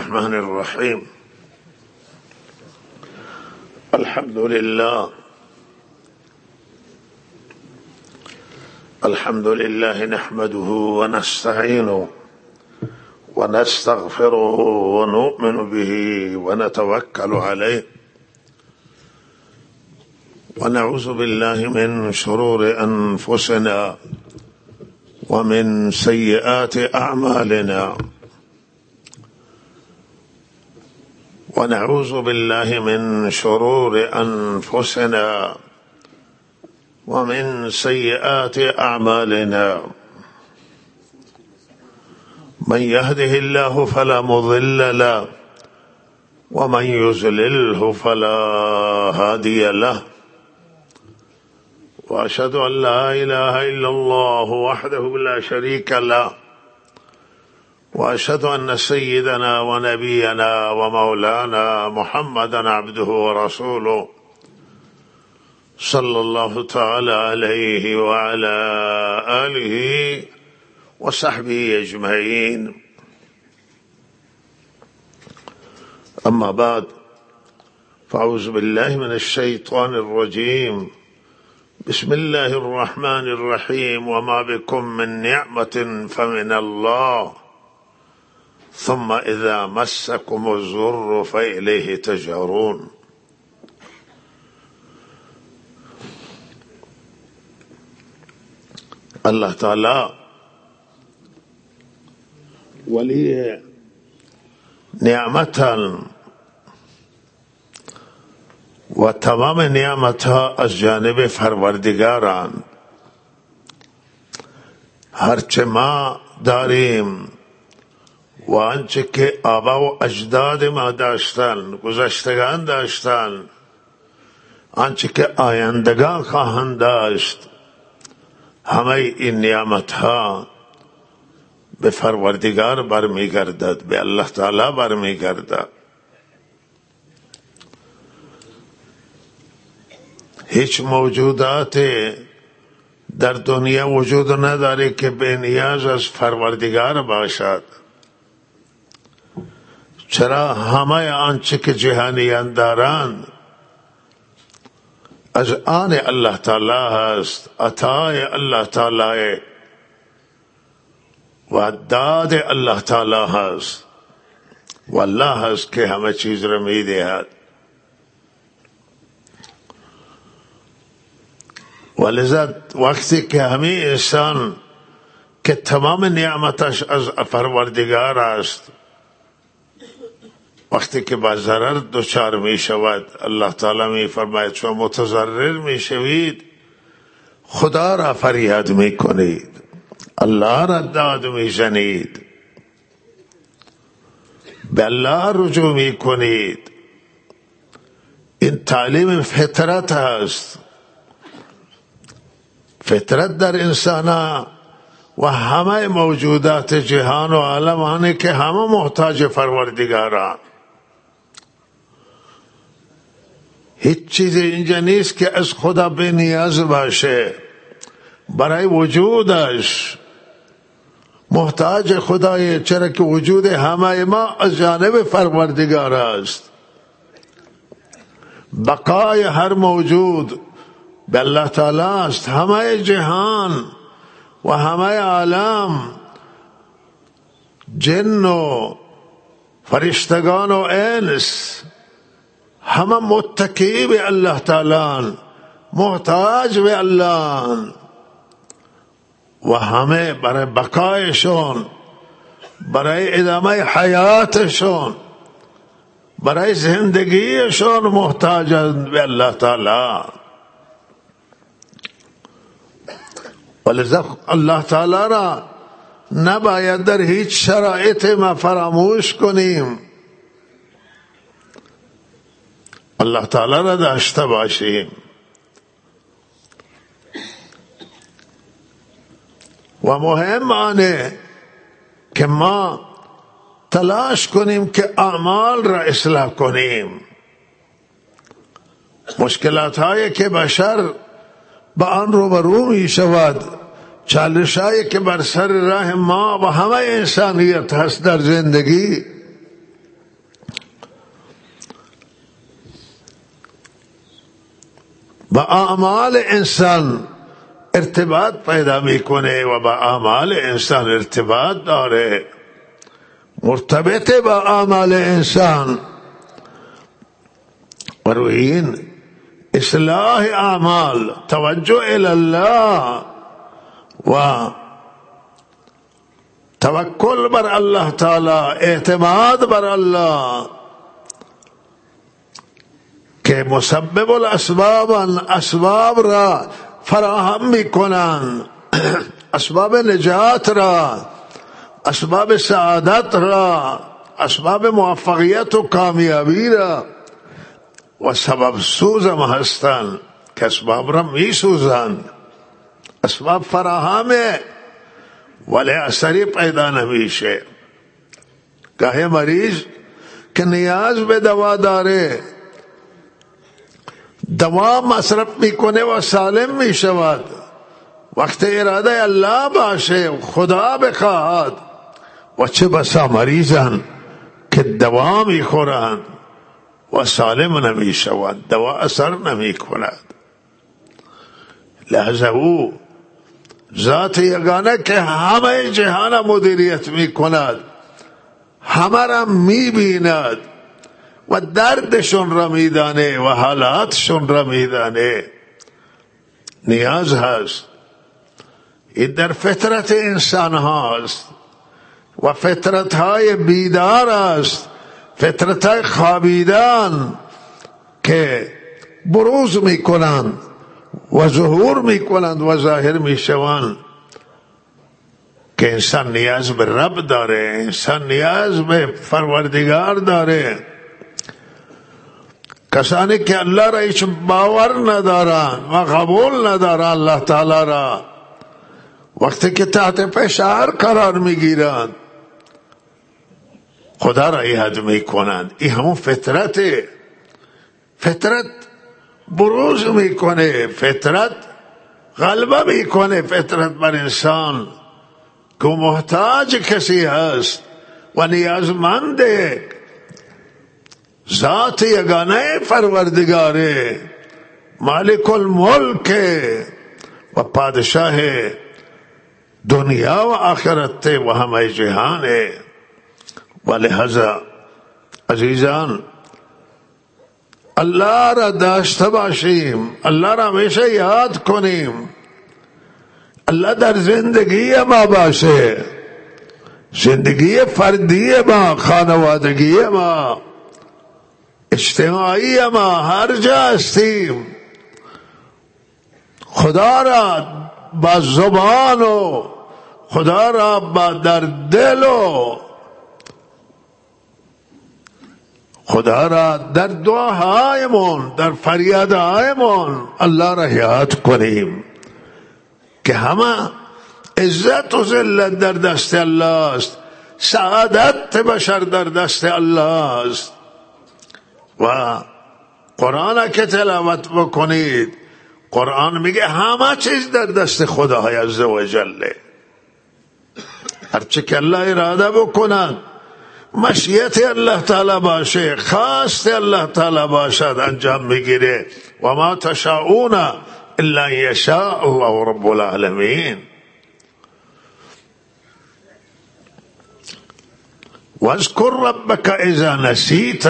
الرحمن الرحيم. الحمد لله نحمده ونستعينه ونستغفره ونؤمن به ونتوكل عليه ونعوذ بالله من شرور أنفسنا ومن سيئات أعمالنا ونعوذ بالله من شرور أنفسنا ومن سيئات أعمالنا. من يهده الله فلا مضل له ومن يضلله فلا هادي له، وأشهد أن لا إله إلا الله وحده لا شريك له، وأشهد أن سيدنا ونبينا ومولانا محمدا عبده ورسوله صلى الله تعالى عليه وعلى آله وصحبه أجمعين. أما بعد، فأعوذ بالله من الشيطان الرجيم. بسم الله الرحمن الرحيم. وما بكم من نعمة فمن الله ثم إذا مسكم الضر فإليه تجأرون. اللہ تعالی ولی نعمتا و تمام نعمتها از جانب پروردگاران. هرچه ما داریم و آنچه که آبا و اجداد ما داشتن، گذشتگان داشتن، آنچه که آیندگان خواهند داشت، همه این نعمتها به پروردگار برمیگردد، به الله تعالی برمیگردد. هیچ موجودات در دنیا وجود نداره که به نیاز از پروردگار باشد. چرا همه آنچه که جهانیان دارند از آن الله تعالی هست، عطای الله تعالی و داد الله تعالی هست و الله هست که همه چیز را میدهد. ولذا وقتی که همین انسان که تمام نعمتش از پروردگار است، وقتی که با ضرر دچار می شود، الله تعالی می فرماید چون متضرر می شوید خدا را فریاد می کنید، الله را داد می زنید، به الله رجوع می کنید. این تعلیم فطرت هست. فطرت در انسان و همه موجودات جهان و عالم آنه که همه محتاج پروردگاران. هیچ چیز اینجا نیست که از خدا به نیاز باشه، برای وجودش محتاج خدای، چرا که وجود همه ما از جانب پروردگار است. بقای هر موجود به الله تعالی است. همه جهان و همه عالم، جن و فرشتگان و انس، همه متکی به الله تعالی، محتاج به الله و همه برای بقایشون، برای ادامه حیاتشون، برای زندگیشون محتاجند به الله تعالی. ولذا الله تعالی را نباید در هیچ شرایط ما فراموش کنیم، الله تعالی را داشته باشیم و مهم آنه که ما تلاش کنیم که اعمال را اصلاح کنیم. مشکلات هایی که بشر با آن روبرو می شود، چالش‌هایی که بر سر راه ما و همه انسانیت هست در زندگی، با اعمال انسان ارتباط پیدا میکنه و با اعمال انسان ارتباط داره، مرتبط با اعمال انسان. و روی این اصلاح اعمال، توجه الی الله و توکل بر الله تعالی، اعتماد بر الله که مسبب الاسباب، اسباب را فراهم میکنند، اسباب نجات را، اسباب سعادت را، اسباب موفقیت و کامیابی را، و سبب سوز هم هستند که اسباب را می سوزند. اسباب فراهمه ولی اثری پیدا نمیشه. گاهی مریض که نیاز به دوا داره، دوا مصرف میکنه و سالم میشود. وقت اراده الله باشه، خدا بخواهد، و چه بسا مریضان که دوا میخورند و سالم نمیشود، دوا اثر نمیکند. لحظه او ذات یگانه که همه جهان مدیریت میکند، همه را میبیند و دردشون را میدانه و حالاتشون را میدانه. نیاز هست، این در فطرت انسان هاست و فطرت های بیدار است، فطرت های خوابیدن که بروز میکنند و ظهور میکنند و ظاهر میشوند که انسان نیاز به رب داره، انسان نیاز به پروردگار داره. کسانی که الله را هیچ باور ندارن و قبول ندارن الله تعالی را، وقتی که تحت فشار قرار میگیرند خدا را یاد میکنند. این همون فطرته. فطرت بروز میکنه، فطرت غلبه میکنه، فطرت بر انسان که محتاج کسی هست و نیازمنده. ذات یگانه پروردگاره، مالک الملک و پادشاه دنیا و آخرت و همه جهان. و لہذا عزیزان الله را داشته باشیم، الله را همیشه یاد کنیم. الله در زندگی ما باشه، زندگی فردی ما، خانوادگی ما، اجتماعی ما، هر جا هستیم خدا را با زبان و خدا را با در دل و خدا را در دعاهایمون، در فریادهایمون الله را یاد کنیم که همه عزت و ذلت در دست الله است، سعادت بشر در دست الله است. و قرآن که تلاوت بکنید، قرآن میگه همه چیز در دست خدای عز و جل. هرچه که الله اراده بکند، مشیت الله تعالی باشه، خواست الله تعالی باشد، انجام میگیره. و ما تشاءون الا یشاء الله رب العالمین. واذکر ربک اذا نسیت.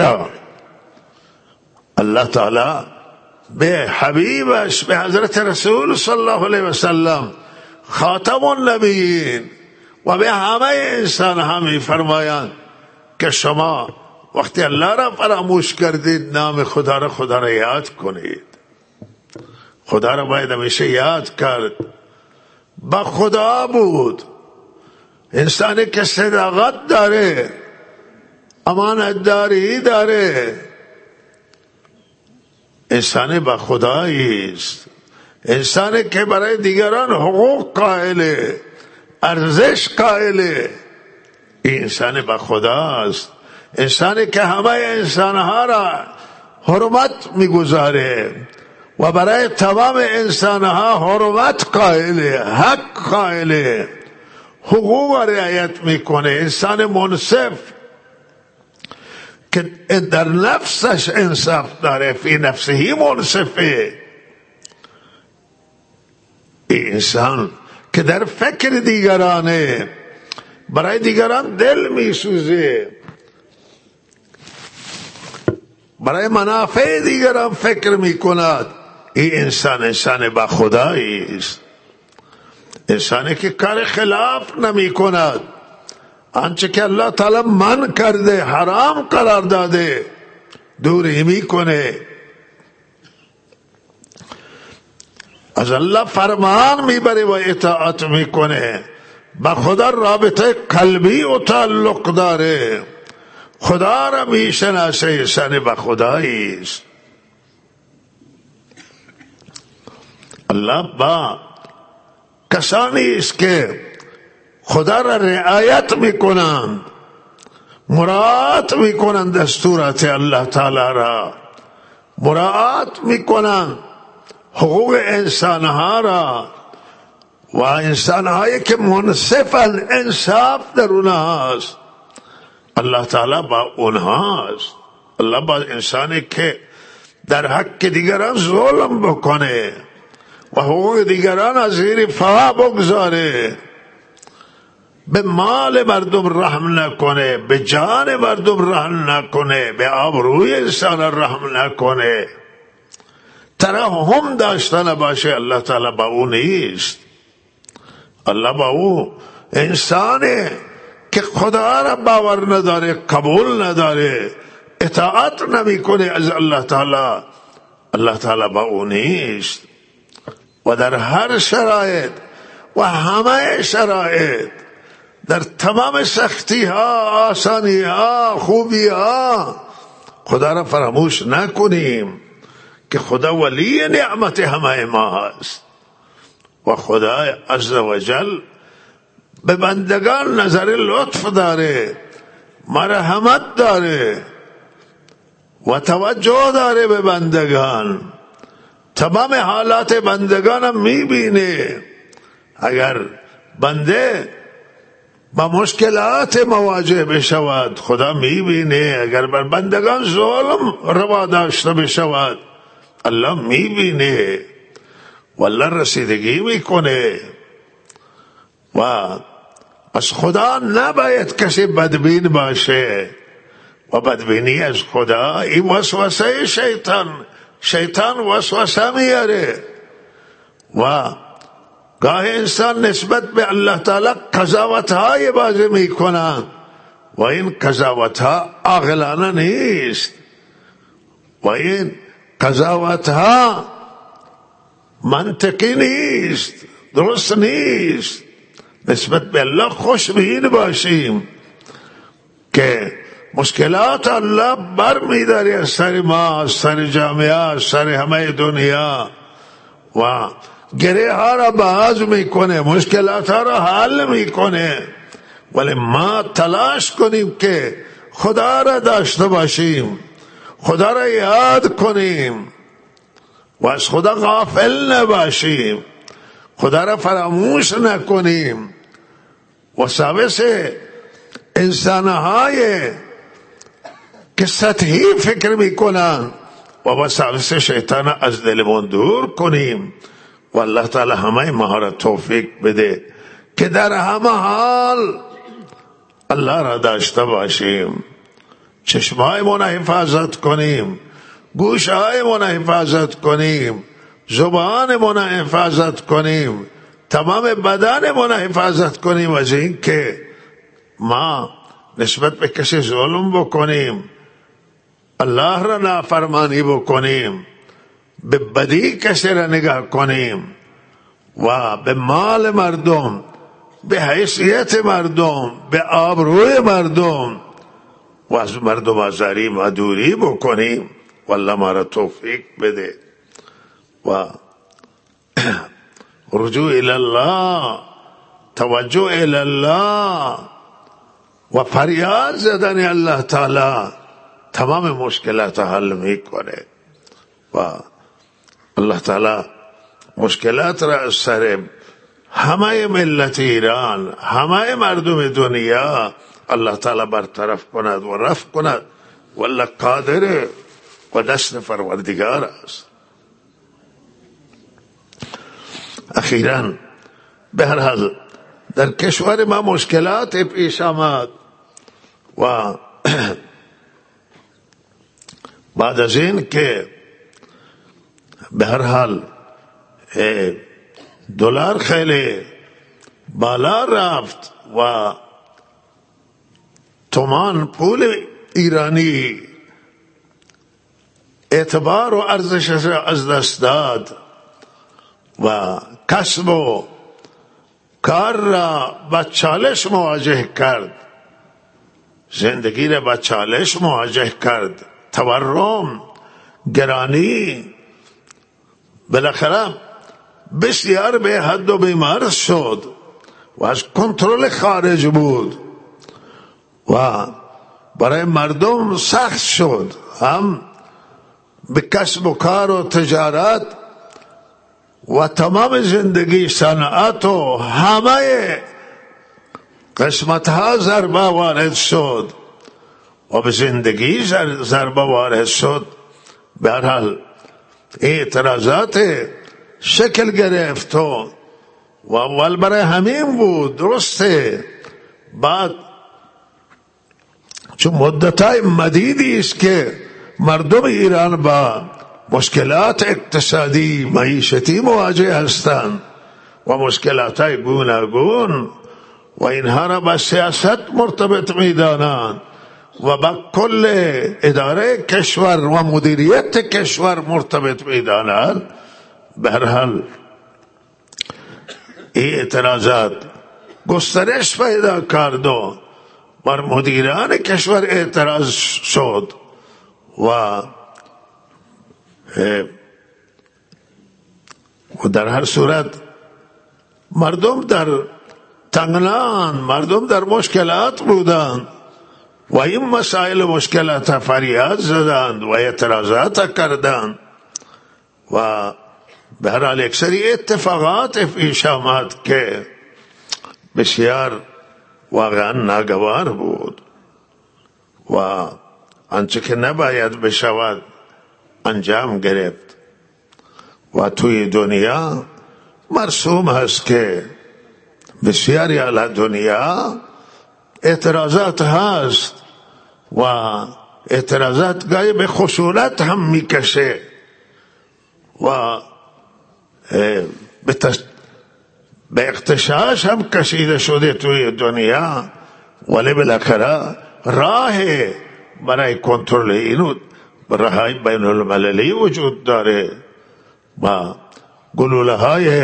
الله تعالی به حبیبش، به حضرت رسول صلی الله علیه وسلم خاتم النبیین و به همه انسان همی فرمایند که شما وقتی الله را فراموش کردید، نام خدا را یاد کنید. خدا را باید همیشه یاد کرد. با خدا بود. انسانی که صداقت داره، امانتداری داره، انسانی با خدایی است. انسانی که برای دیگران حقوق قائله، ارزش قائله، این انسان با خداست. انسانی که همه انسانها را حرمت میگذاره و برای تمام انسانها حرمت قائله، حق قائله، حقوق رعایت میکنه. انسان منصف که در نفسش انصاف داره، فی نفسهی منصفه، انسان که در فکر دیگرانه، برای دیگران دل می سوزه، برای منافع دیگران فکر می کند، این انسان با خدایی است. انسانی که کار خلاف نمی کند، آنچه که الله تعالی من کرده، حرام قرار داده، دوری می کنه، از الله فرمان می بره و اطاعت می کنه، با خدا رابطه قلبی و تعلق داره، خدا را می شناسه، انسان با خدایی است. الله با کسانی است که خدا را رعایت میکنند، مراعات میکنند، دستورات الله تعالی را مراعات میکنند، حقوق انسانها را، و انسانهایی که منصفند، انصاف در اونها است، الله تعالی با اونها است. الله با انسانی که در حق دیگران ظلم بکنه و حقوق دیگران از زیر پا بگذاره، به مال مردم رحم نکنه، به جان مردم رحم نکنه، به آبروی انسان رحم نکنه، ترحم داشته نباشه، الله تعالی با او نیست. الله با او انسانه که خدا را باور نداره، قبول نداره، اطاعت نمی کنه از الله تعالی، الله تعالی با او نیست. و در هر شرایط و همه شرایط، در تمام سختی ها، آسانی ها، خوبی ها، خدا را فراموش نکنیم که خدا ولی نعمت همه ما است و خدا عزوجل به بندگان نظر لطف داره، مرحمت داره و توجه داره به بندگان، تمام حالات بندگان هم میبینه. اگر بنده با مشکلات مواجه بشود، خدا میبینه. اگر بر بندگان ظلم روا داشته بشود، الله میبینه و الله رسیدگی میکنه. و از خدا نباید کسی بدبین باشه، و بدبینی از خدا این وسوسه شیطان وسوسه میاره و گاه انسان نسبت به الله تعالی قضاوت‌های بازی میکنند و این قضاوت‌ها عاقلانه نیست و این قضاوت‌ها منطقی نیست، درست نیست. نسبت به الله خوشبین باشیم که مشکلات الله بر می‌داره از سر ما، از سر جامعه، از سر همه دنیا و گره ها را باز میکنه، مشکلات ها را حل میکنه. ولی ما تلاش کنیم که خدا را داشته باشیم، خدا را یاد کنیم و از خدا غافل نباشیم، خدا را فراموش نکنیم. وساوس انسانهای که سطحی فکر میکنن و وساوس شیطان از دلمون دور کنیم و الله تعالی همه ما را توفیق بده که در همه حال الله را داشته باشیم، چشمایمون حفاظت کنیم، گوشهایمون حفاظت کنیم، زبانمون حفاظت کنیم، تمام بدنمون حفاظت کنیم از این که ما نسبت به کسی ظلم بکنیم، الله را نافرمانی بکنیم، به بدی کسی را نگاه کنیم و به مال مردم، به حیثیت مردم، به آبروی مردم و از مردم آزاری و دوری بکنیم. والله ما را توفیق بده و رجوع الی الله، توجه الی الله و فریاد زدن الله تعالی تمام مشکلات حل میکنه و الله تعالی مشکلات را از سر همه ملت ایران، همه مردم دنیا الله تعالی برطرف کند و رفع کند. والله قادر و دست پروردگار است. اخیراً به هر حال در کشور ما مشکلات پیش آمد و بعد از این که به هر حال دلار خیلی بالا رفت و تومان پول ایرانی اعتبار و ارزشش از دست داد و کسب و کار را با چالش مواجه کرد، زندگی را با چالش مواجه کرد، تورم، گرانی، بالاخره بسیار به حد و بیمار شد و از کنترل خارج بود و برای مردم سخت شد، هم به کسب و کار و تجارت و تمام زندگی، صنعت و همه قسمتها ضربه وارد شد و به زندگی ضربه وارد شد. به هر حال اعتراضات شکل گرفت و اول برای همین بود، درسته. بعد چون مدتای مدیدی است که مردم ایران با مشکلات اقتصادی معیشتی مواجه هستند و مشکلات گوناگون و اینها را با سیاست مرتبط می‌دانند و با کل اداره کشور و مدیریت کشور مرتبط می‌دانند. به هر حال این اعتراضات گسترش پیدا کرد و بر مدیران کشور اعتراض شد و در هر صورت مردم در تنگنان، مردم در مشکلات بودند و این مسائل مشکلات فریاد زدند و اعتراضات کردند و به هر حال یک سری اتفاقات پیش آمد که بسیار واقعا ناگوار بود و آنچه که نباید بشود انجام گرفت و توی دنیا مرسوم هست که بسیاری علی دنیا اعتراضات هست و اعتراضات گاهی به خشونت هم میکشه و به اغتشاش هم کشیده شده توی دنیا، ولی بالاخره راه برای کنترل اینو راهی بین المللی وجود داره و گلوله های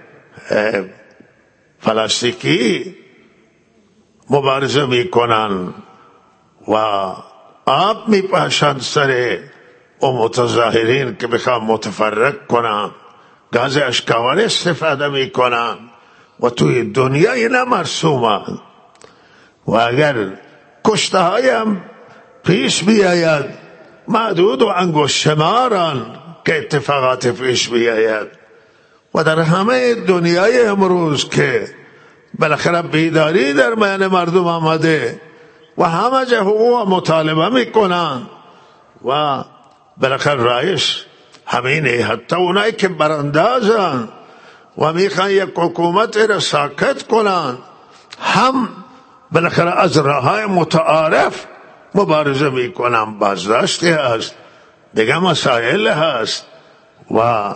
پلاستیکی مبارزه میکنن و آب میپاشند سر و متظاهرین که بخوام متفرق کنن، گاز اشکاور استفاده میکنن و توی دنیا اینا مرسومند و اگر کشته هایم پیش بیاید معدود و انگشت شمارن که اتفاقات پیش بیاید و در همه دنیای امروز که بالاخره بیداری در میان مردم آمده و همه جا حقوق مطالبه میکنن و بالاخره رایش همینه. حتی اونایی که براندازن و میخوان یک حکومت را ساکت کنن هم بالاخره از راههای متعارف مبارزه میکنن. بازداشتی هست، دیگه مسائل هست و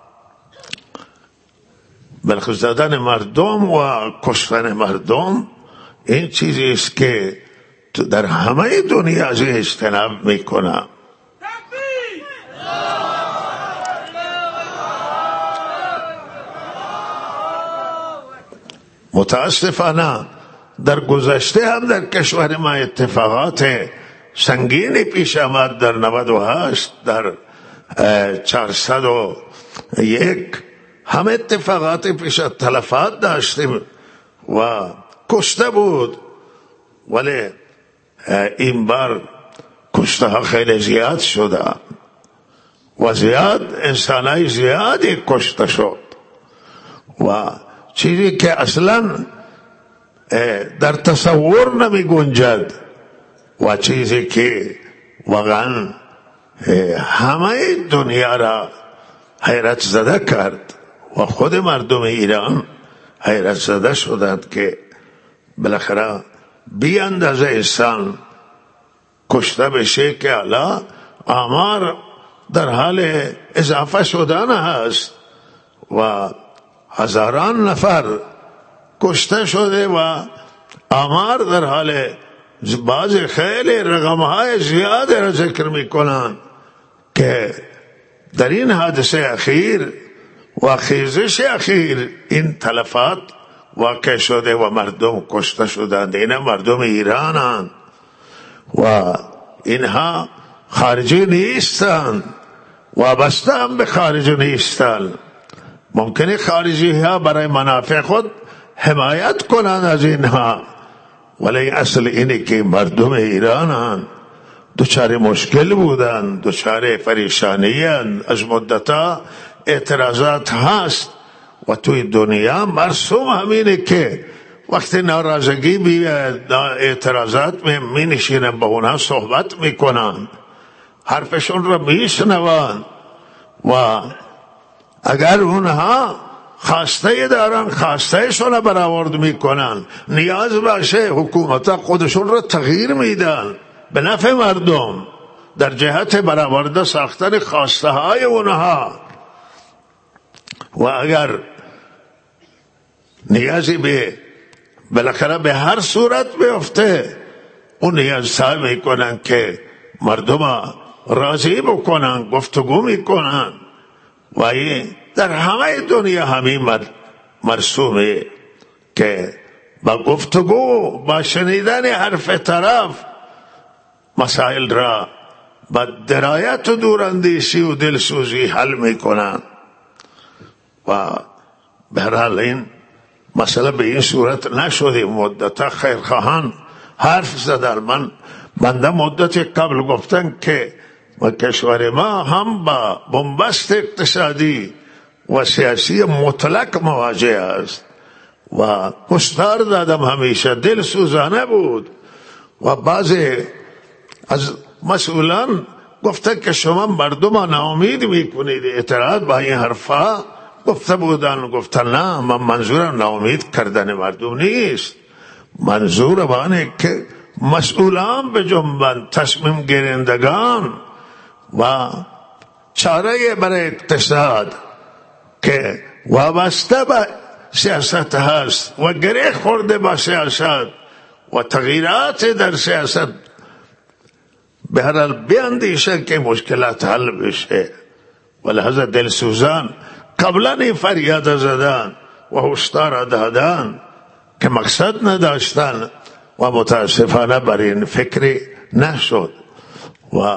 بالاخره زدن مردم و کشتن مردم این چیزی است که در همه دنیا از اجتناب میکنن. متاسفانه در گذشته هم در کشور ما اتفاقات سنگینی پیش آمد. در 98 در 401 هم اتفاقات پیش تلفات داشتیم و کشته بود، ولی این بار کشته ها خیلی زیاد شده و زیاد انسانای زیادی کشته شد و چیزی که اصلا در تصور نمی گنجد و چیزی که واقعا همه دنیا را حیرت زده کرد و خود مردم ایران حیرت زده شدند که بالاخره بی اندازه انسان کشته بشه که حالا آمار در حال اضافه شدن هست و هزاران نفر کشته شده و آمار در حال بعض خیلی رقمهای زیاد را ذکر میکنند که در این حادثه اخیر و خیزش اخیر این تلفات واقع شده و مردم کشته شدند. این مردم ایرانند و اینها خارجی نیستند، وابسته هم به خارج نیستند. ممکنه خارجی ها برای منافع خود حمایت کنند از اینها، ولی اصل اینه که مردم ایرانند دچار مشکل بودند، دچار پریشانی اند. از مدتها اعتراضات هست و توی دنیا مرسوم همینه که وقتی ناراضگی بیاد اعتراضات می نشینن، با اونها صحبت میکنن، حرفشون رو میشنوان و اگر اونها خواسته دارن خواستهشون برآورد میکنن، نیاز باشه حکومت خودشون رو تغییر میدن به نفع مردم در جهت برآورده ساختن خواسته های اونها. و اگر نیازی به بالاخره به هر صورت بیفته، اون نیاز سعی میکنن که مردم راضی بکنن، گفتگو میکنن و این در همه دنیا همین مرسومه که با گفتگو با شنیدن حرف طرف مسائل را با درایت و دوراندیشی و دلسوزی حل میکنن. و بهرحال این مسئله به این صورت نشده. مدت خیرخواهان حرف زدن. بنده مدت قبل گفتن که کشور ما هم با بنبست اقتصادی و سیاسی مطلق مواجه است و هشدار دادم همیشه، دل سوزانه بود و بعضی از مسئولان گفتن که شما مردم ناامید میکنید. اعتراض با این حرفا گفته بودن، گفتن نه، من منظورم ناامید کردن مردم نیست، منظور آنه که مسئولان به جنبند، تصمیم گیرندگان و چاره برای اقتصاد که وابسته به سیاست هست و گره خورده با سیاست و تغییرات در سیاست، به هر حال بیاندیشن که مشکلات حل بشه. ولهذا دلسوزان قبلا این فریاد زدن و هشدار دادن که مقصد نداشتن و متاسفانه بر این فکری نشد و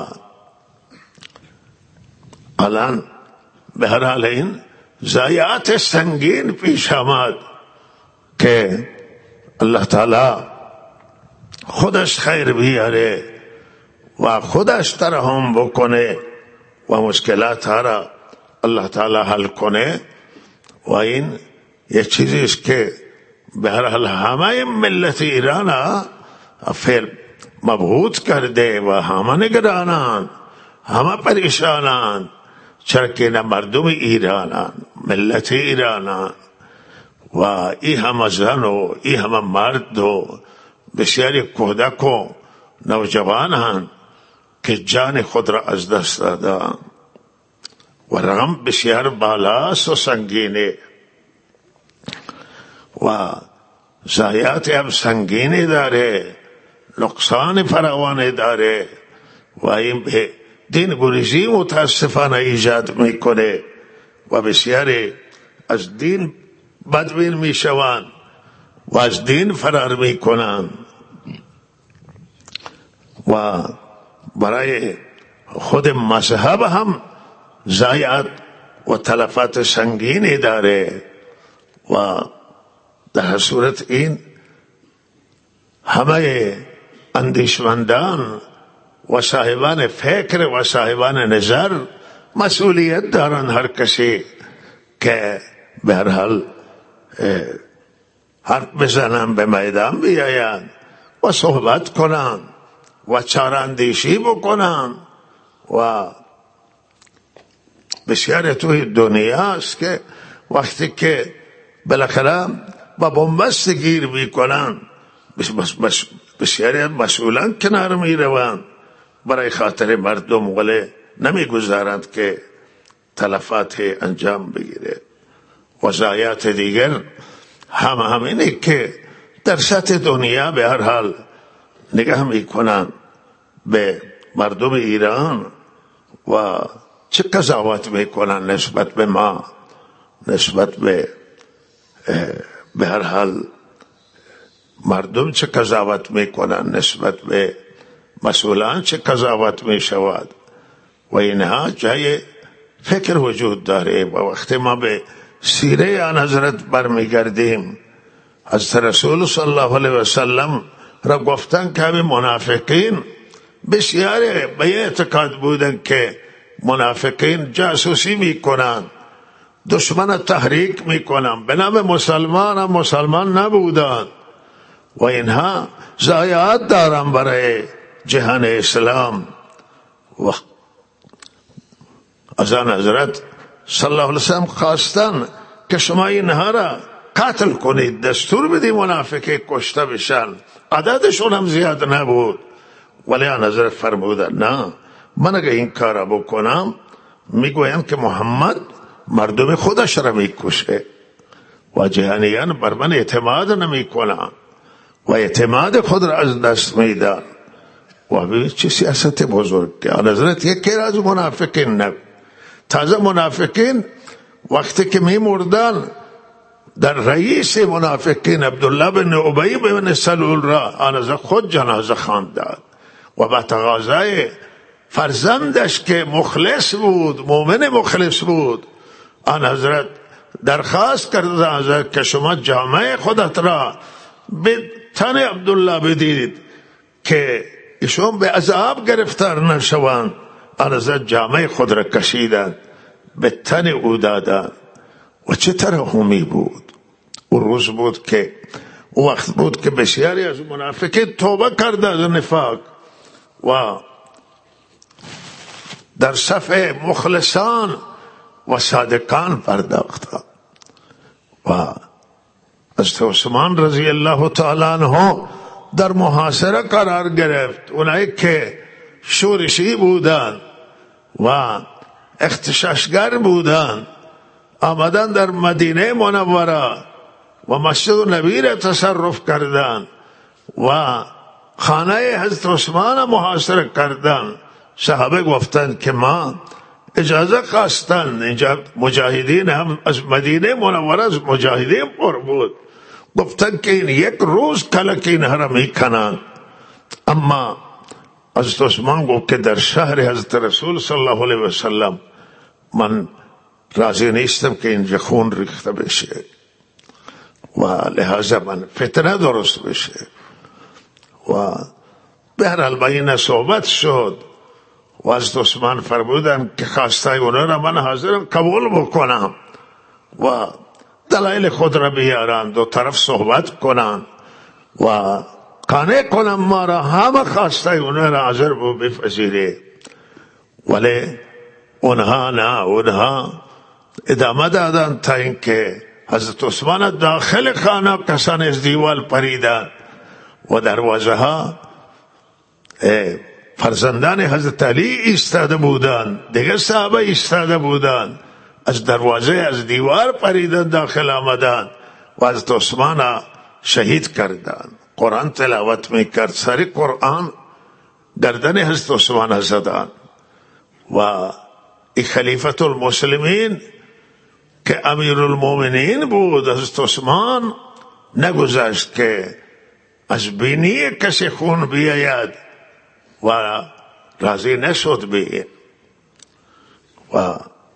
الان به هر حال این ضایعات سنگین پیش آمد که الله تعالی خودش خیر بیاره و خودش ترحم بکنه و مشکلات ها را الله تعالی حل کنه. و این یک چیزی است که به هر حال همه ملت ایران فعل مبهوت کرده و همه نگرانند، همه پریشانند، چرا که نه مردم ایرانند، ملت ایرانند و این همه زن و این همه مرد و بسیاری کودک و نوجوانند که جان خود را از دست دادند و رقم بسیار بالاست و سنگینه و ضایعات هم سنگینی داره، نقصان فراوانی داره و این به دین گریزی متاسفانه ایجاد میکنه و بسیاری از دین بدبین میشوند و از دین فرار میکنند و برای خود مذهب هم ضایعات و تلفات سنگینی داره. و در صورت این همه اندیشمندان و صاحبان فکر و صاحبان نظر مسئولیت دارن، هر کسی که به هر حال حرف بزنن، به میدان بیاین و صحبت کنن و چاراندیشی بکنن. و بسیار توی دنیا است که وقتی که بالاخره با بنبست گیر میکنن، بسیاری از مسئولان کنار میروند برای خاطر مردم، ولی نمیگذارند که تلفات انجام بگیره. وضعیت دیگر همینه که در سطح دنیا به هر حال نگاه میکنن به مردم ایران و چه قضاوت میکنن نسبت به ما، نسبت به هر حال مردم چه قضاوت میکنن، نسبت به مسئولان چه قضاوت میشود و اینها جای فکر وجود داره. و وقتی ما به سیره آن حضرت برمیگردیم، حضرت رسول صلی الله علیه و سلم را گفتن که همین منافقین بسیاری به اعتقاد بودن که منافقین جاسوسی میکنن، دشمن تحریک میکنن، به نام مسلمان هم مسلمان نبودن و اینها ضایعات دارن برای جهان اسلام. و از آن حضرت صلی الله علیه وسلم خواستن که شما اینها را قتل کنید، دستور بدید منافقه کشته بشن. عددشون هم زیاد نبود، ولی آن حضرت فرمودن نه، من اگه این کار بکنم میگویند که محمد مردم خودش را میکشه و جهانیان بر من اعتماد نمیکنن و اعتماد خود را از دست میدن. و ببین چه سیاست بزرگ که آن حضرت یکی از منافقین نبود. تازه منافقین وقتی که میمردن، در رئیس منافقین عبدالله بن ابی بن سلول را آن حضرت خود جنازه خواندند و با تقاضای فرزندش که مخلص بود، مؤمن مخلص بود، آن حضرت درخواست کرد که شما جامعه خودت را به تن عبدالله بدید که ایشون به عذاب گرفتار نشوند. آن حضرت جامعه خود را کشیدند، به تن او دادند. و چه ترحمی بود. او روز بود که او وقت بود که بسیاری از منافقین توبه کرده از نفاق و در صف مخلصان و صادقان پرداختند. و حضرت عثمان رضی الله تعالی عنه در محاصره قرار گرفت. اونایی که شورشی بودند و اغتشاشگر بودند آمدن در مدینه منوره و مسجد نبی را تصرف کردند و خانه حضرت عثمان محاصره کردند. صحابه گفتند که ما اجازه خواستند، اینجا مجاهدین هم از مدینه منوره از مجاهدین پر بود، گفتند که این یک روز کلک اینها را میکنند. اما حضرت عثمان گفت که در شهر حضرت رسول صلی الله علیه و سلم من راضی نیستم که اینجا خون ریخته بشه و لحاظا من فتنه درست بشه. و به هر حال بین صحبت شد و حضرت عثمان فرمودن که خواسته اونا را من حاضرم قبول بکنم و دلایل خود را بیارن، دو طرف صحبت کنن و قانع کنم ما را، همه خواسته اونا را حاضر بپذیره. ولی اونها نه، اونها ادامه دادن تا اینکه حضرت عثمان داخل خانه کسان از دیوال پریدن و دروازه ها فرزندان حضرت علی ایستاده بودند، دیگر صحابه ایستاده بودند، از دروازه از دیوار پریدن داخل آمدن و حضرت عثمان شهید کردند. قرآن تلاوت میکرد، سر قرآن گردن حضرت عثمان زدند و ای خلیفت المسلمین که امیر المومنین بود حضرت عثمان نگذاشت که از بینی کسی خون بیاید و راضی نشد به و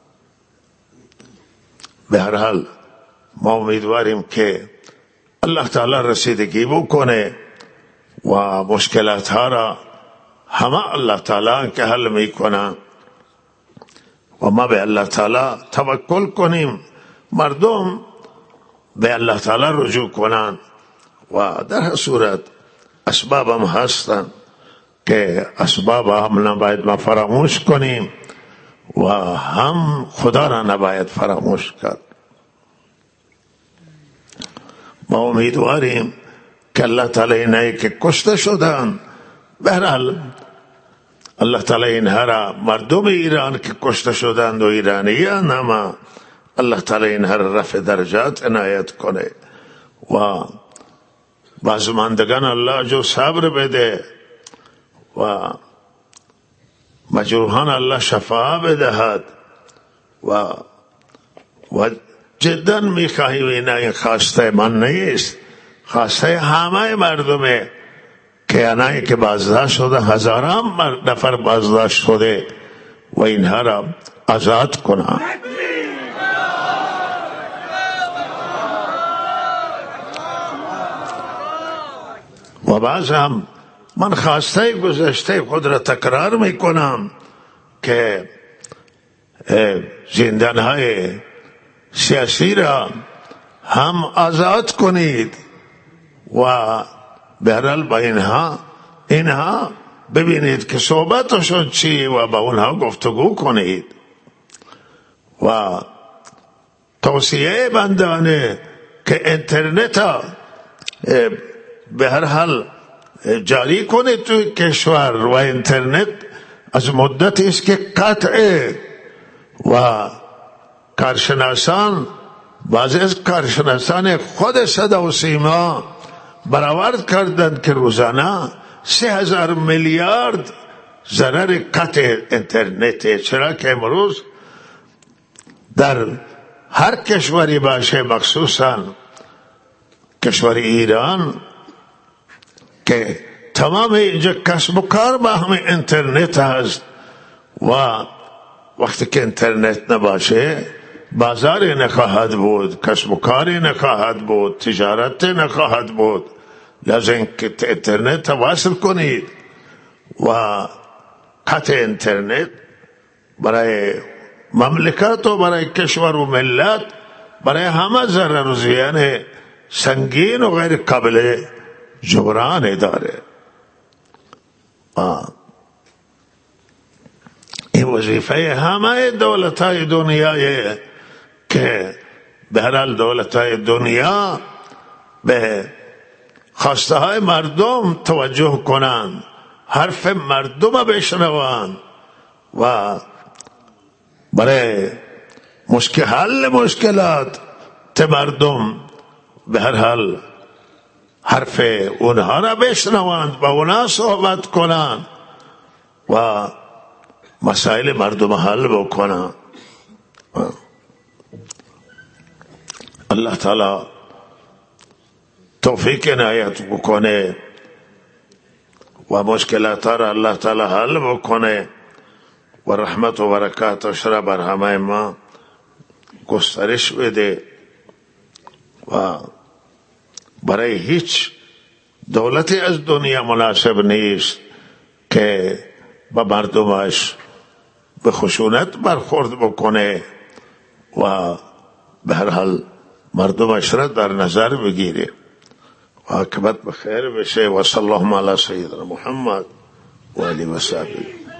به هر حال ما امیدواریم که الله تعالی رسیدگی بکنه و مشکلات ها را همه الله تعالی که حل میکنه و ما به الله تعالی توکل کنیم، مردم به الله تعالی رجوع کنن و در هر صورت اسباب هم هستن که اسباب هم نباید ما فراموش کنیم و هم خدا را نباید فراموش کرد. ما امیدواریم که الله تعالی اینایی که کشته شدن، بهرحال الله تعالی اینها را، مردم ایران که کشته شدند و ایرانیان، اما الله تعالی اینها را رفع درجات عنایت کنه و بازماندگان الله جو صبر بده و مجروحان الله شفا بدهد و جدا میخواهیم این خواسته من نیست، خواسته همه مردمه که آنایی که بازداشت شده، هزاران نفر بازداشت شده و اینها را آزاد کنند. و بعض هم من خواسته گذشته خود را تکرار میکنم که زندانهای سیاسی را هم آزاد کنید و بهرحال با اینها ببینید که صحبتشون چی و با اونها گفتگو کنید و توصیه بندانه که اینترنت ها به هر حال جاری کنید توی کشور و اینترنت از مدتی است که قطعه و کارشناسان، بعضی از کارشناسان خود صدا و سیما برآورد کردند که روزانه 3000 میلیارد ضرر قطع اینترنت، چرا که امروز در هر کشوری باشه، مخصوصا کشور ایران که تمام اینجا کسب و کار با همه اینترنت هست و وقتی که اینترنت نباشه بازاری نخواهد بود، کسب و کاری نخواهد بود، تجارت نخواهد بود. لازم که اینترنت واصل کنید و قطع اینترنت برای مملکت و برای کشور و ملت برای همه ضرر و زیان سنگین و غیر قابل جبران داره. این وظیفه همه دولت‌های دنیای که به هر حال دولت‌های دنیا به خواسته های مردم توجه کنند، حرف مردم بشنوند و برای حل مشکلات مردم به هر حال حرف اونها را بشنوند، با اونها صحبت کنند و مسائل مردم حل بکنند. الله تعالی توفیق عنایت بکنه و مشکلات را الله تعالی حل بکنه و رحمت و برکاتش را بر همه ما گسترش بده و برای هیچ دولتی از دنیا مناسب نیست که با مردمش به خشونت برخورد بکنه و به هر حال مردمش را در نظر بگیره و عاقبت بخیر بشه. و صلی الله علی سیدنا محمد و آله و صحبه.